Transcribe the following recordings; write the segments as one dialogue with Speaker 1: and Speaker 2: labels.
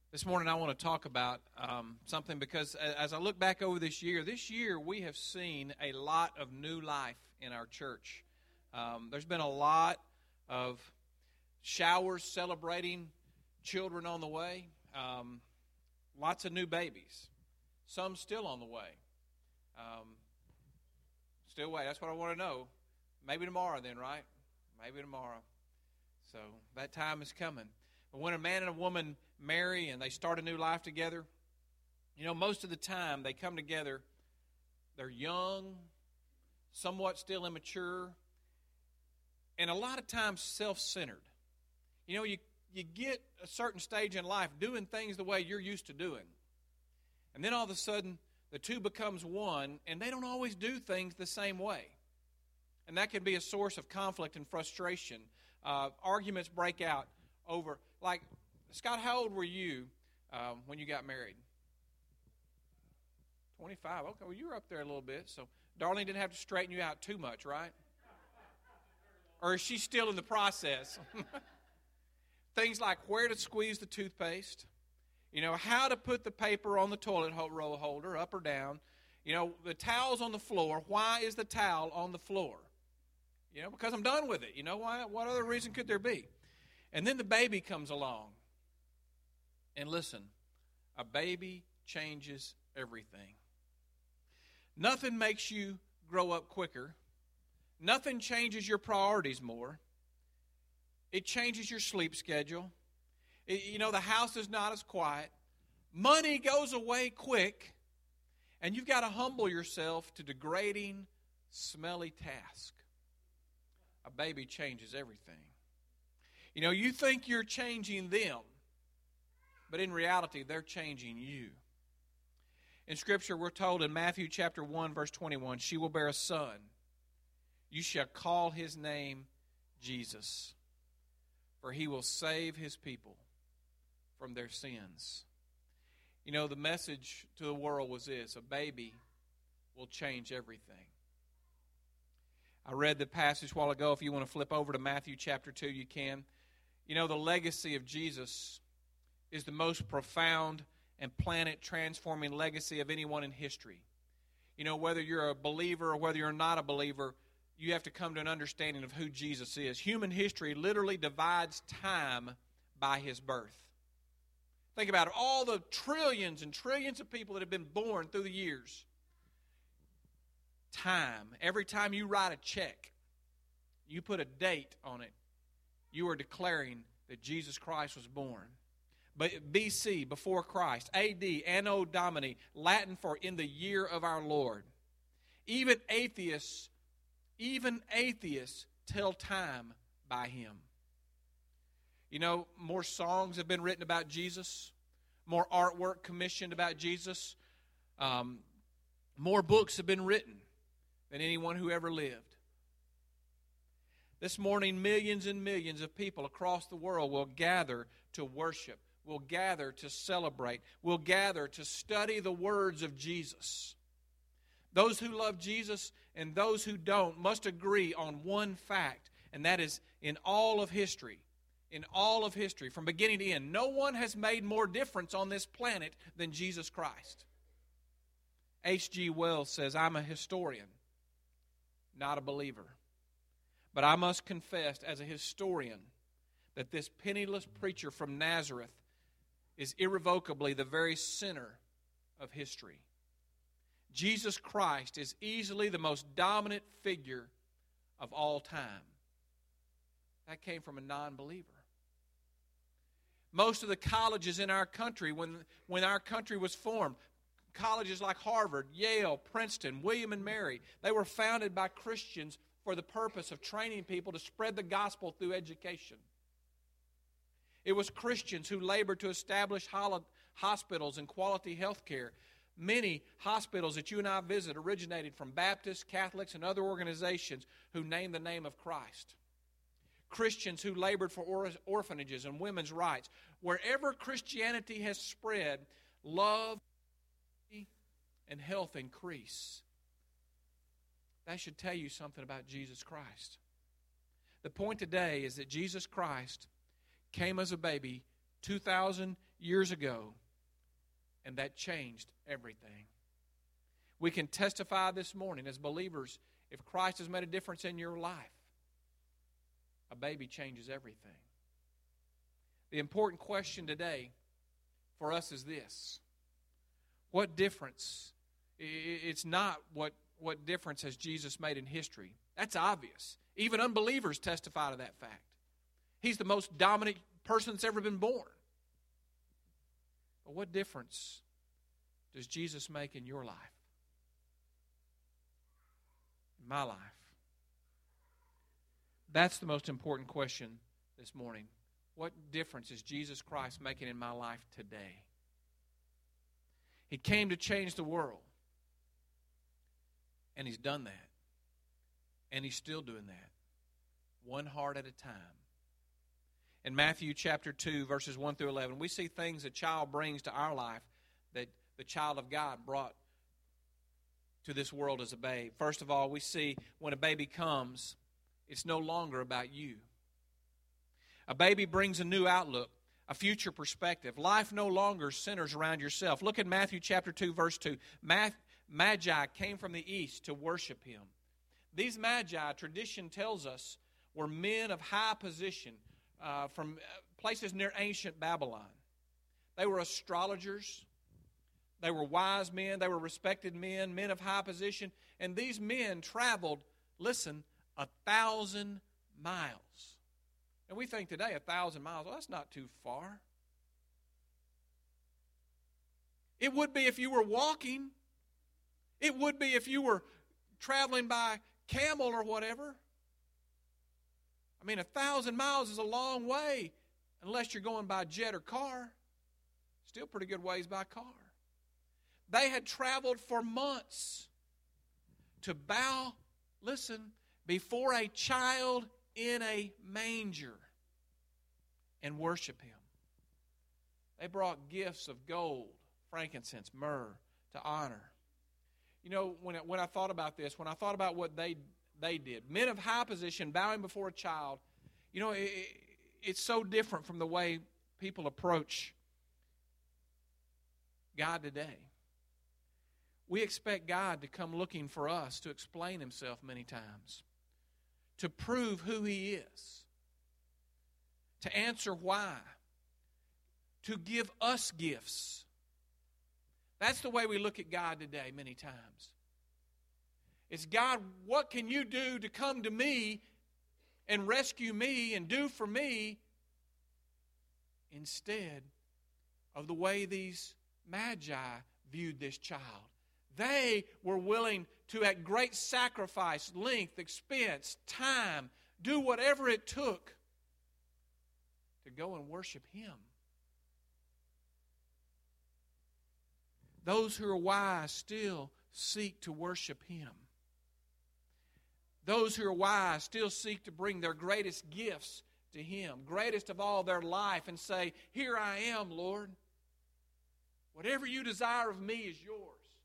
Speaker 1: This morning I want to talk about something because as I look back over this year we have seen a lot of new life in our church. There's been a lot of showers celebrating children on the way, lots of new babies, some still on the way. Still wait, that's what I want to know. Maybe tomorrow then, right? Maybe tomorrow. So that time is coming. But when a man and a woman marry and they start a new life together, most of the time they come together, they're young, somewhat still immature, and a lot of times self-centered. You get a certain stage in life doing things the way you're used to doing. And then all of a sudden, the two becomes one, and they don't always do things the same way. And that can be a source of conflict and frustration. Arguments break out over, like, Scott, how old were you when you got married? 25. Okay, well, you were up there a little bit, so Darlene didn't have to straighten you out too much, right? Or is she still in the process? Things like where to squeeze the toothpaste, how to put the paper on the toilet roll holder, up or down, the towel's on the floor. Why is the towel on the floor? Because I'm done with it. Why? What other reason could there be? And then the baby comes along. And listen, a baby changes everything. Nothing makes you grow up quicker. Nothing changes your priorities more. It changes your sleep schedule. The house is not as quiet. Money goes away quick. And you've got to humble yourself to degrading, smelly task. A baby changes everything. You think you're changing them, but in reality, they're changing you. In Scripture, we're told in Matthew chapter 1, verse 21, she will bear a son. You shall call his name Jesus, for he will save his people from their sins. The message to the world was this: a baby will change everything. I read the passage a while ago. If you want to flip over to Matthew chapter 2, you can. The legacy of Jesus is the most profound and planet-transforming legacy of anyone in history. Whether you're a believer or whether you're not a believer, you have to come to an understanding of who Jesus is. Human history literally divides time by his birth. Think about it. All the trillions and trillions of people that have been born through the years. Time. Every time you write a check, you put a date on it, you are declaring that Jesus Christ was born. But BC, before Christ, AD, Anno Domini, Latin for in the year of our Lord. Even atheists tell time by him. More songs have been written about Jesus, more artwork commissioned about Jesus, more books have been written than anyone who ever lived. This morning, millions and millions of people across the world will gather to worship, will gather to celebrate, will gather to study the words of Jesus. Those who love Jesus and those who don't must agree on one fact, and that is in all of history, from beginning to end, no one has made more difference on this planet than Jesus Christ. H.G. Wells says, I'm a historian, not a believer. But I must confess as a historian that this penniless preacher from Nazareth is irrevocably the very center of history. Jesus Christ is easily the most dominant figure of all time. That came from a non-believer. Most of the colleges in our country, when our country was formed, colleges like Harvard, Yale, Princeton, William and Mary, they were founded by Christians for the purpose of training people to spread the gospel through education. It was Christians who labored to establish hospitals and quality health care. Many hospitals that you and I visit originated from Baptists, Catholics, and other organizations who named the name of Christ. Christians who labored for orphanages and women's rights. Wherever Christianity has spread, love and health increase. That should tell you something about Jesus Christ. The point today is that Jesus Christ came as a baby 2,000 years ago, and that changed everything. We can testify this morning as believers, if Christ has made a difference in your life, a baby changes everything. The important question today for us is this: what difference? It's not what difference has Jesus made in history. That's obvious. Even unbelievers testify to that fact. He's the most dominant person that's ever been born. But what difference does Jesus make in your life? In my life? That's the most important question this morning. What difference is Jesus Christ making in my life today? He came to change the world. And He's done that. And He's still doing that. One heart at a time. In Matthew chapter 2, verses 1 through 11, we see things a child brings to our life that the child of God brought to this world as a babe. First of all, we see when a baby comes, it's no longer about you. A baby brings a new outlook, a future perspective. Life no longer centers around yourself. Look at Matthew chapter 2, verse 2. Magi came from the east to worship Him. These Magi, tradition tells us, were men of high position from places near ancient Babylon. They were astrologers. They were wise men. They were respected men, men of high position. And these men traveled, listen, 1,000 miles. And we think today 1,000 miles, well, that's not too far. It would be if you were walking. It would be if you were traveling by camel or whatever. I mean, 1,000 miles is a long way unless you're going by jet or car. Still pretty good ways by car. They had traveled for months to bow, listen, before a child in a manger and worship Him. They brought gifts of gold, frankincense, myrrh to honor. You know, when I thought about this, when I thought about what they did, men of high position bowing before a child, you know, it's so different from the way people approach God today. We expect God to come looking for us to explain Himself many times, to prove who He is, to answer why, to give us gifts. That's the way we look at God today many times. It's, God, what can you do to come to me and rescue me and do for me, instead of the way these Magi viewed this child. They were willing to, at great sacrifice, length, expense, time, do whatever it took to go and worship Him. Those who are wise still seek to worship Him. Those who are wise still seek to bring their greatest gifts to Him, greatest of all their life, and say, "Here I am, Lord. Whatever you desire of me is yours."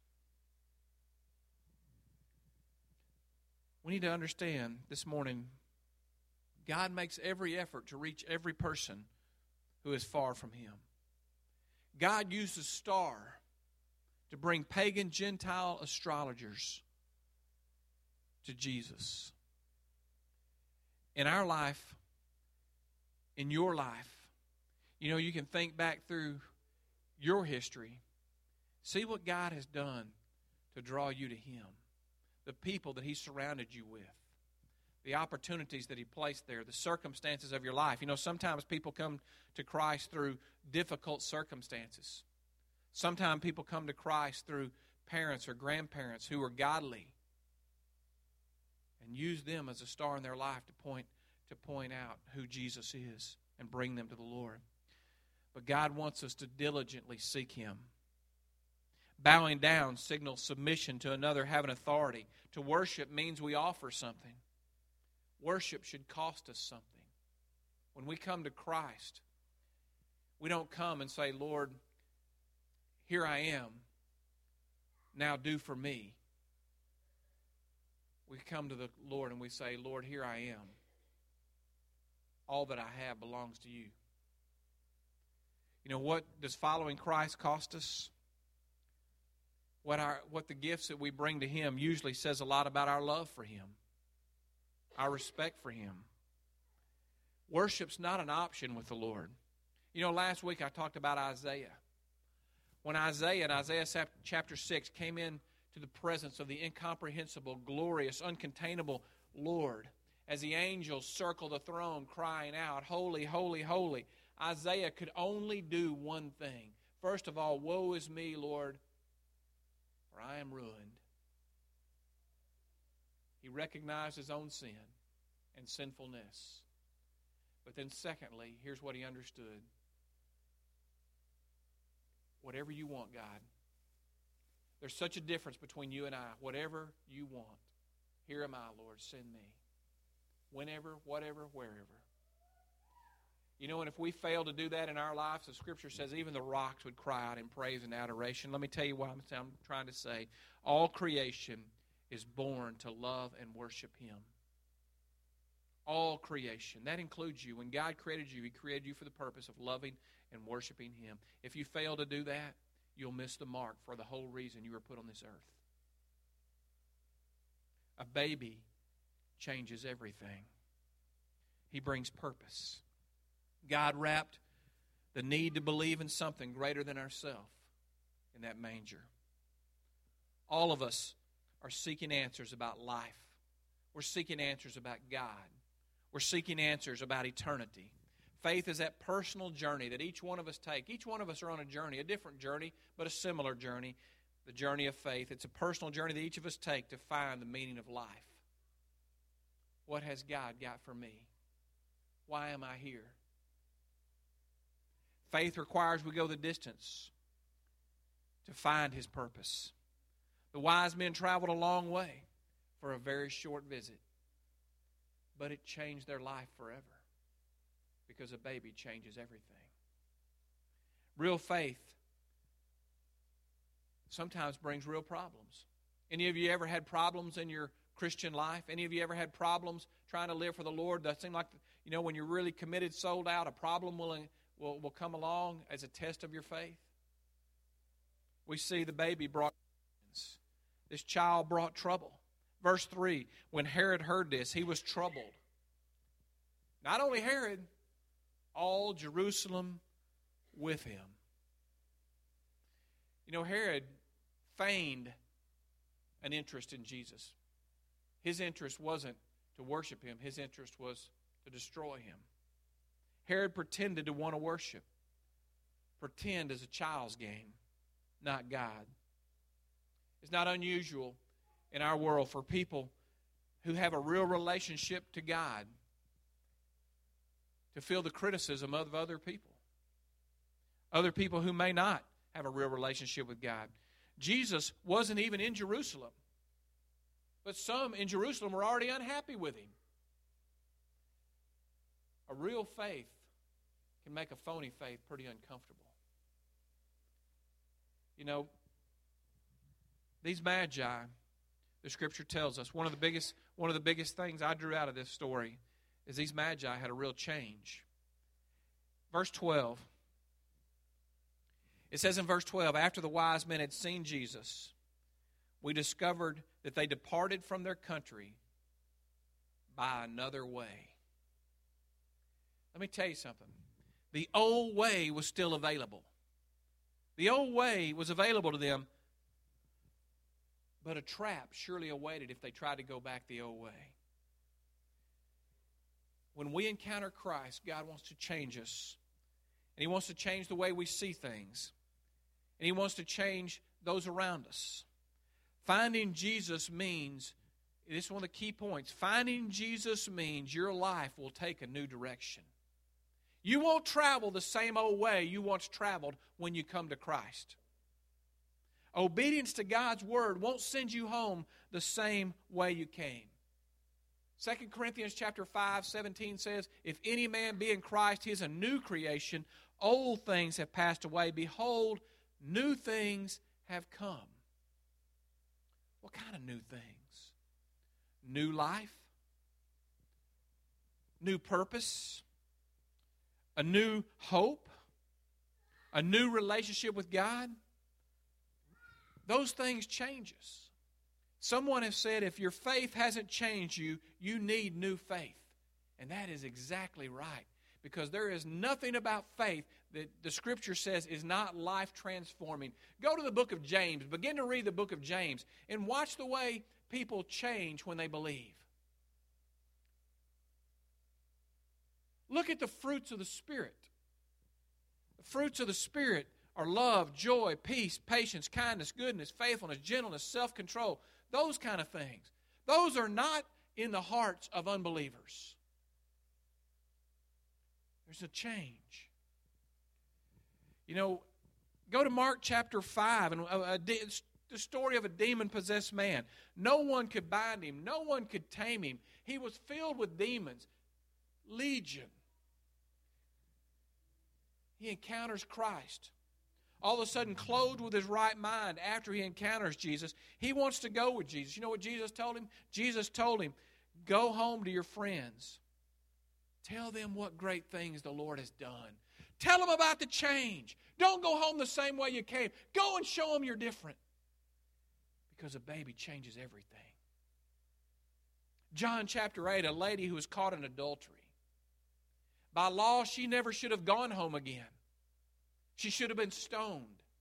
Speaker 1: We need to understand this morning, God makes every effort to reach every person who is far from Him. God used a star to bring pagan Gentile astrologers to Jesus. In our life, in your life, you know, you can think back through your history, see what God has done to draw you to Him, the people that He surrounded you with, the opportunities that He placed there, the circumstances of your life. You know, sometimes people come to Christ through difficult circumstances. Sometimes people come to Christ through parents or grandparents who are godly, and use them as a star in their life to point out who Jesus is and bring them to the Lord. But God wants us to diligently seek Him. Bowing down signals submission to another having authority. To worship means we offer something. Worship should cost us something. When we come to Christ, we don't come and say, "Lord, here I am. Now do for me." We come to the Lord and we say, "Lord, here I am. All that I have belongs to you. You know, what does following Christ cost us? What the gifts that we bring to Him usually says a lot about our love for Him, our respect for Him. Worship's not an option with the Lord. You know, last week I talked about Isaiah. When Isaiah in Isaiah chapter 6 came in to the presence of the incomprehensible, glorious, uncontainable Lord, as the angels circle the throne crying out, "Holy, holy, holy," Isaiah could only do one thing. First of all, woe is me, Lord, for I am ruined. He recognized his own sin and sinfulness. But then secondly, here's what he understood. Whatever you want, God. There's such a difference between you and I. Whatever you want. Here am I, Lord, send me. Whenever, whatever, wherever. You know, and if we fail to do that in our lives, the Scripture says even the rocks would cry out in praise and adoration. Let me tell you what I'm trying to say. All creation is born to love and worship Him. All creation. That includes you. When God created you, He created you for the purpose of loving and worshiping Him. If you fail to do that, you'll miss the mark for the whole reason you were put on this earth. A baby changes everything. He brings purpose. God wrapped the need to believe in something greater than ourselves in that manger. All of us are seeking answers about life. We're seeking answers about God. We're seeking answers about eternity. Faith is that personal journey that each one of us take. Each one of us are on a journey, a different journey, but a similar journey, the journey of faith. It's a personal journey that each of us take to find the meaning of life. What has God got for me? Why am I here? Faith requires we go the distance to find His purpose. The wise men traveled a long way for a very short visit, but it changed their life forever because a baby changes everything. Real faith sometimes brings real problems. Any of you ever had problems in your Christian life? Any of you ever had problems trying to live for the Lord? That seem like, you know, when you're really committed, sold out, a problem will come along as a test of your faith. We see the baby brought this child brought trouble. Verse 3, when Herod heard this, he was troubled. Not only Herod, all Jerusalem with him. You know, Herod feigned an interest in Jesus. His interest wasn't to worship Him. His interest was to destroy Him. Herod pretended to want to worship. Pretend is a child's game, not God. It's not unusual in our world for people who have a real relationship to God to feel the criticism of other people. Other people who may not have a real relationship with God. Jesus wasn't even in Jerusalem. But some in Jerusalem were already unhappy with Him. A real faith can make a phony faith pretty uncomfortable. You know, these magi, the Scripture tells us, one of the biggest things I drew out of this story is these magi had a real change. Verse 12. It says in verse 12, after the wise men had seen Jesus, we discovered that they departed from their country by another way. Let me tell you something. The old way was still available. The old way was available to them, but a trap surely awaited if they tried to go back the old way. When we encounter Christ, God wants to change us. And He wants to change the way we see things. And He wants to change those around us. Finding Jesus means, this is one of the key points, finding Jesus means your life will take a new direction. You won't travel the same old way you once traveled when you come to Christ. Obedience to God's Word won't send you home the same way you came. 2 Corinthians chapter 5:17 says, if any man be in Christ, he is a new creation. Old things have passed away. Behold, new things have come. What kind of new things? New life, new purpose, a new hope, a new relationship with God, those things change us. Someone has said if your faith hasn't changed you, you need new faith. And that is exactly right. Because there is nothing about faith that the Scripture says is not life-transforming. Go to the book of James. Begin to read the book of James. And watch the way people change when they believe. Look at the fruits of the Spirit. The fruits of the Spirit are love, joy, peace, patience, kindness, goodness, faithfulness, gentleness, self-control. Those kind of things. Those are not in the hearts of unbelievers. There's a change. You know, go to Mark chapter 5, and the story of a demon-possessed man. No one could bind him. No one could tame him. He was filled with demons. Legion. He encounters Christ. All of a sudden, clothed with his right mind after he encounters Jesus, he wants to go with Jesus. You know what Jesus told him? Jesus told him, go home to your friends. Tell them what great things the Lord has done. Tell them about the change. Don't go home the same way you came. Go and show them you're different. Because a baby changes everything. John chapter 8, a lady who was caught in adultery. By law, she never should have gone home again. She should have been stoned.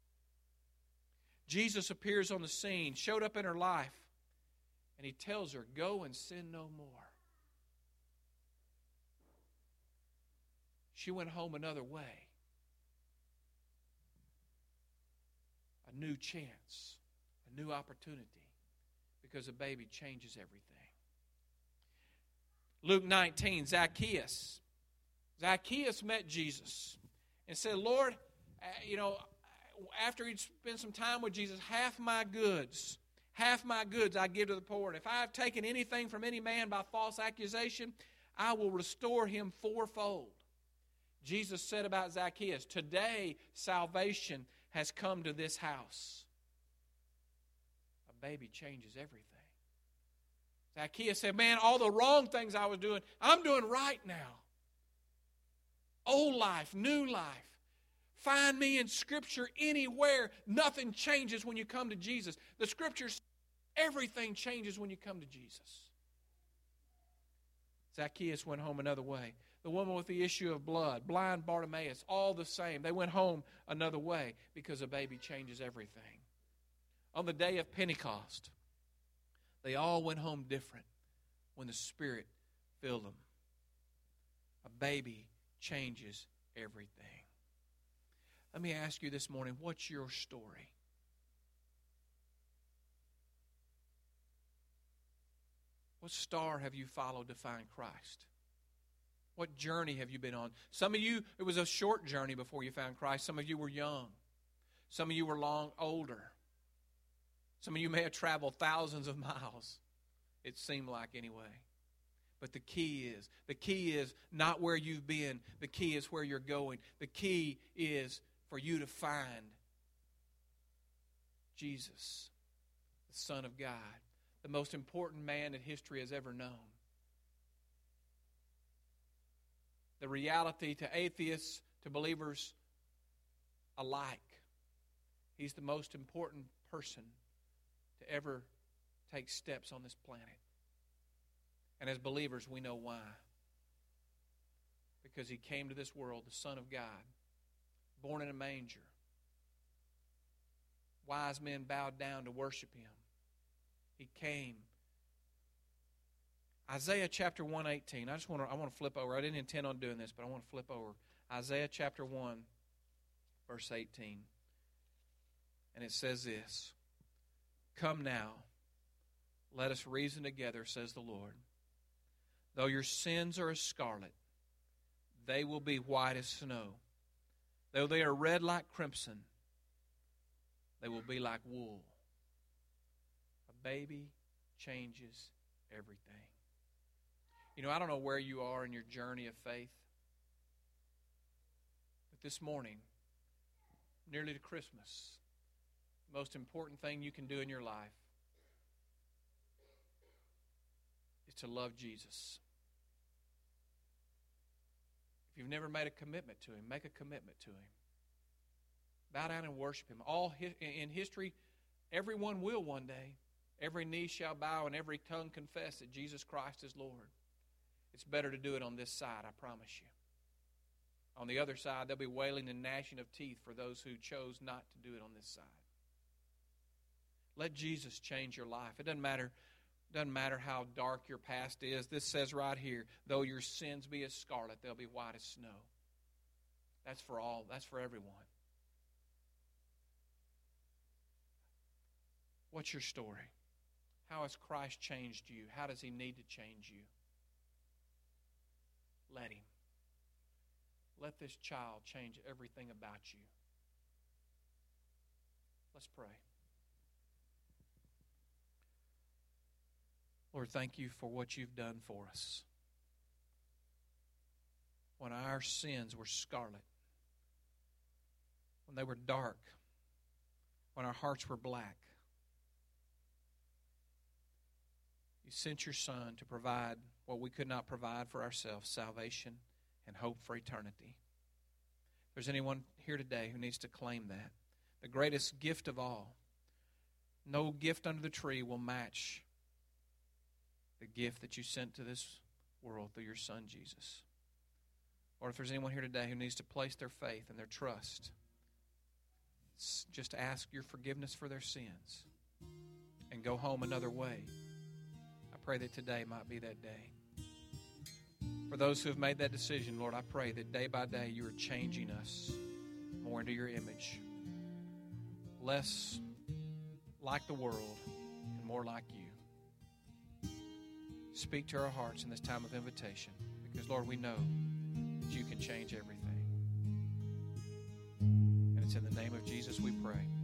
Speaker 1: Jesus appears on the scene, showed up in her life, and he tells her, go and sin no more. She went home another way. A new chance, a new opportunity, because a baby changes everything. Luke 19, Zacchaeus. Zacchaeus met Jesus and said, Lord, after he'd spent some time with Jesus, half my goods I give to the poor. And if I have taken anything from any man by false accusation, I will restore him fourfold. Jesus said about Zacchaeus, today salvation has come to this house. A baby changes everything. Zacchaeus said, man, all the wrong things I was doing, I'm doing right now. Old life, new life. Find me in Scripture anywhere. Nothing changes when you come to Jesus. The Scriptures, everything changes when you come to Jesus. Zacchaeus went home another way. The woman with the issue of blood, blind Bartimaeus, all the same. They went home another way because a baby changes everything. On the day of Pentecost, they all went home different when the Spirit filled them. A baby changes everything. Let me ask you this morning, what's your story? What star have you followed to find Christ? What journey have you been on? Some of you, it was a short journey before you found Christ. Some of you were young. Some of you were older. Some of you may have traveled thousands of miles. It seemed like anyway. But the key is not where you've been. The key is where you're going. The key is for you to find Jesus, the Son of God, the most important man that history has ever known. The reality to atheists, to believers alike. He's the most important person to ever take steps on this planet. And as believers, we know why. Because he came to this world, the Son of God, born in a manger. Wise men bowed down to worship him. He came. Isaiah chapter 1:18. I want to flip over. I didn't intend on doing this, but I want to flip over. Isaiah chapter 1, verse 18. And it says this. Come now, let us reason together, says the Lord. Though your sins are as scarlet, they will be white as snow. Though they are red like crimson, they will be like wool. A baby changes everything. You know, I don't know where you are in your journey of faith, but this morning, nearly to Christmas, the most important thing you can do in your life is to love Jesus. If you've never made a commitment to him, make a commitment to him. Bow down and worship Him. In history, everyone will one day. Every knee shall bow and every tongue confess that Jesus Christ is Lord. It's better to do it on this side, I promise you. On the other side, there'll be wailing and gnashing of teeth for those who chose not to do it on this side. Let Jesus change your life. It doesn't matter how dark your past is. This says right here, though your sins be as scarlet, they'll be white as snow. That's for all. That's for everyone. What's your story? How has Christ changed you? How does He need to change you? Let Him. Let this child change everything about you. Let's pray. Lord, thank you for what you've done for us. When our sins were scarlet, when they were dark, when our hearts were black, you sent your Son to provide what we could not provide for ourselves, salvation and hope for eternity. If there's anyone here today who needs to claim that, the greatest gift of all, no gift under the tree will match the gift that you sent to this world through your Son, Jesus. Or if there's anyone here today who needs to place their faith and their trust, just ask your forgiveness for their sins and go home another way. I pray that today might be that day. For those who have made that decision, Lord, I pray that day by day you are changing us more into your image. Less like the world and more like you. Speak to our hearts in this time of invitation because, Lord, we know that you can change everything. And it's in the name of Jesus we pray.